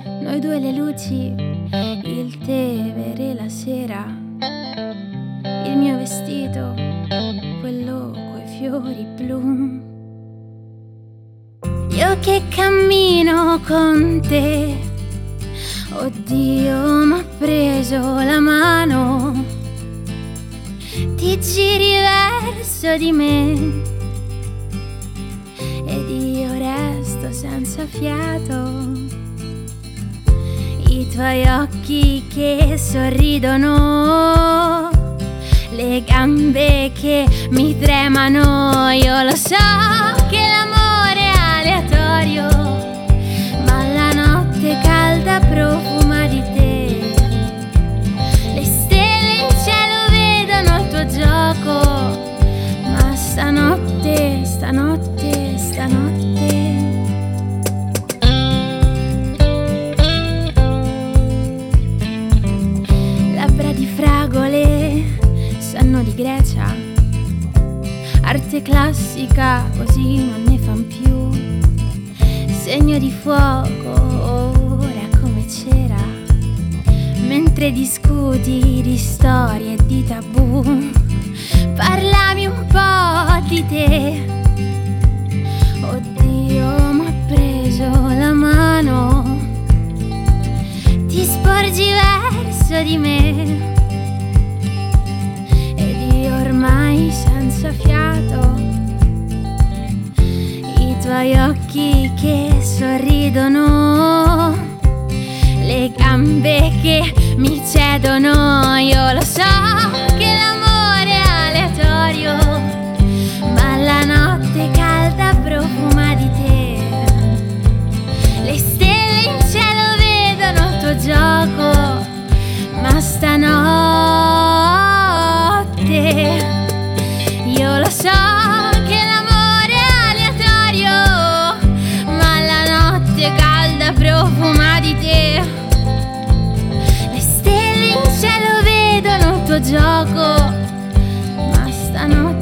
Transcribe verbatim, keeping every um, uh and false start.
noi due le luci, il tè vere la sera, il mio vestito, quello coi fiori blu. Io che cammino con te, oddio m'ha preso la mano, ti giri verso di me ed io resto senza fiato. I tuoi occhi che sorridono, le gambe che mi tremano. Io lo so che l'amore è aleatorio, ma la notte calda profuma di te. Le stelle in cielo vedono il tuo gioco, ma stanotte, stanotte, stanotte sanno di Grecia, arte classica, così non ne fan più. Segno di fuoco, ora come c'era, mentre discuti di storie e di tabù. Parlavi un po' di te, oddio m'ha preso la mano, ti sporgi verso di me ormai senza fiato. I tuoi occhi che sorridono, le gambe che mi cedono. Io lo so che l'amore è aleatorio, ma la notte calda profuma di te. Le stelle in cielo vedono il tuo gioco, ma stanotte io lo so che l'amore è aleatorio, ma la notte calda profuma di te. Le stelle in cielo vedono il tuo gioco, ma stanotte